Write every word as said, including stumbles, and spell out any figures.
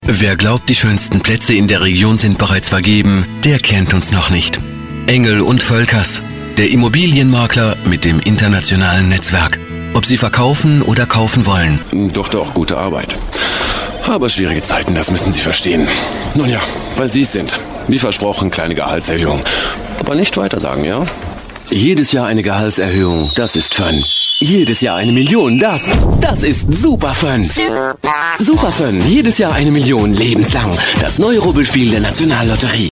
Wer glaubt, die schönsten Plätze in der Region sind bereits vergeben, der kennt uns noch nicht. Engel und Völkers, der Immobilienmakler mit dem internationalen Netzwerk. Ob Sie verkaufen oder kaufen wollen. Doch, doch, gute Arbeit. Aber schwierige Zeiten, das müssen Sie verstehen. Nun ja, weil Sie es sind. Wie versprochen, kleine Gehaltserhöhung. Aber nicht weiter sagen, ja? Jedes Jahr eine Gehaltserhöhung, das ist Fun. Jedes Jahr eine Million, das, das ist super Fun. Super Fun, jedes Jahr eine Million, lebenslang. Das neue Rubbelspiel der Nationallotterie.